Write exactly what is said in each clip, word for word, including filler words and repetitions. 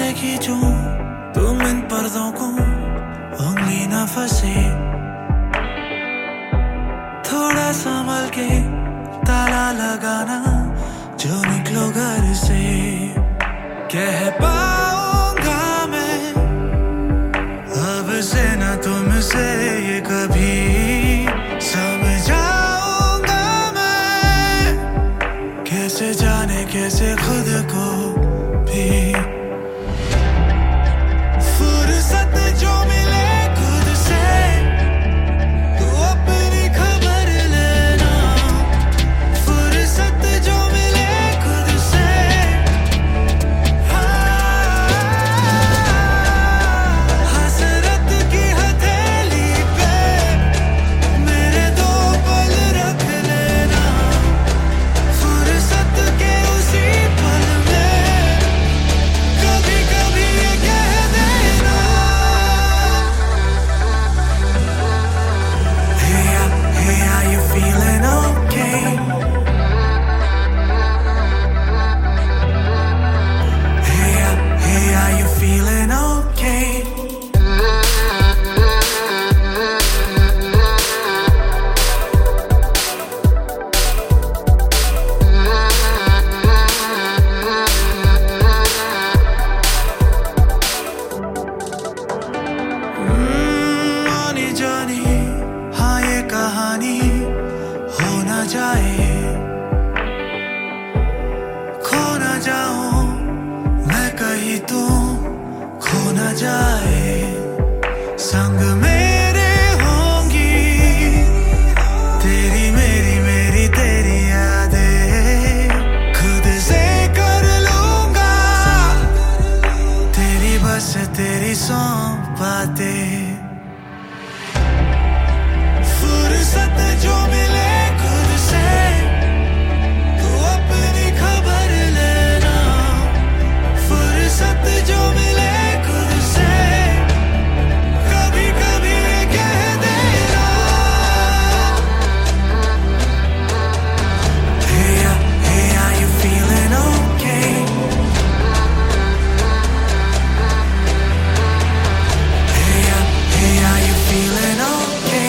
खींचूं तुम इन पर्दों को उंगली न फंसे थोड़ा संभल के ताला लगाना जो निकलो घर से कह पाऊंगा मैं अब से न तुमसे ये कभी समझाऊंगा मैं कैसे जाने कैसे खुद को भी फुर्सत जो मिले खुद से तू अपनी खबर लेना फुर्सत जो मिले खुद से हसरत की हथेली पे मेरे दो पल रख लेना फुर्सत के उसी पल में कभी कभी ये कह देना Hey, hey, are you feeling okay? Hey, hey, are you feeling okay? Hmm, आनी जानी हाँ ये कहानी हो ना जाए खो ना जाऊं मैं कहीं तू खो ना जाए संग मेरे होंगी तेरी मेरी मेरी तेरी यादें खुद से कर लूंगा तेरी बस तेरी सौंप बातें फुर्सत जो मिले खुद से तू अपनी खबर लेना फुर्सत जो मिले खुद से कभी कभी ये कह देना Hey, hey, are you feeling okay? Hey, hey, are you feeling okay?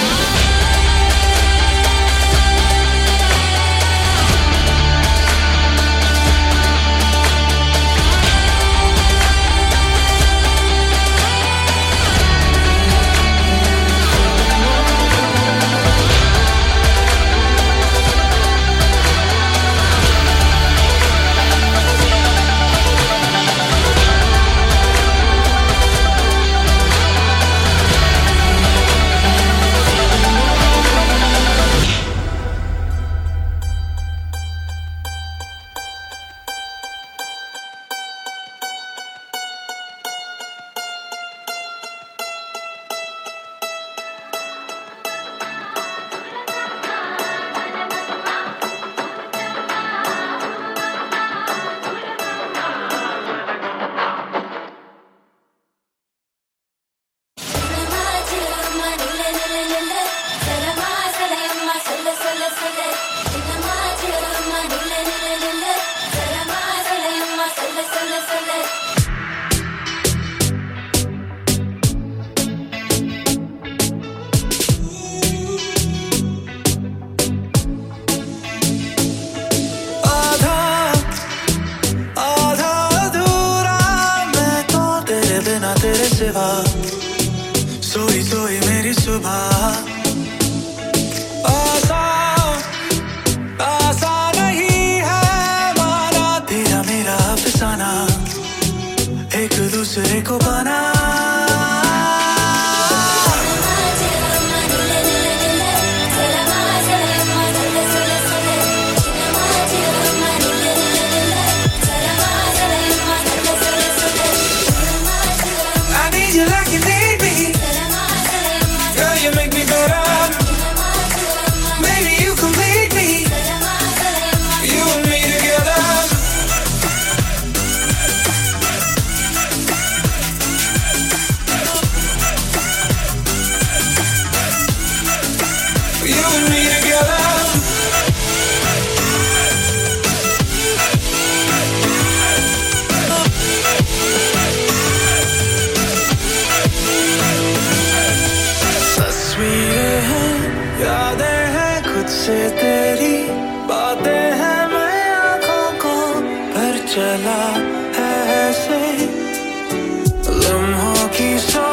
आधा आधा अधूरा मैं तो तेरे बिना तेरे सिवा सोई सोई मेरी सुबह आसान आसान नहीं है माना तेरा मेरा अफसाना एक दूसरे को पाना I need you like you need me Girl, you make me better Maybe you complete me You and me together फिर चला है ऐसे लम्हों की सौ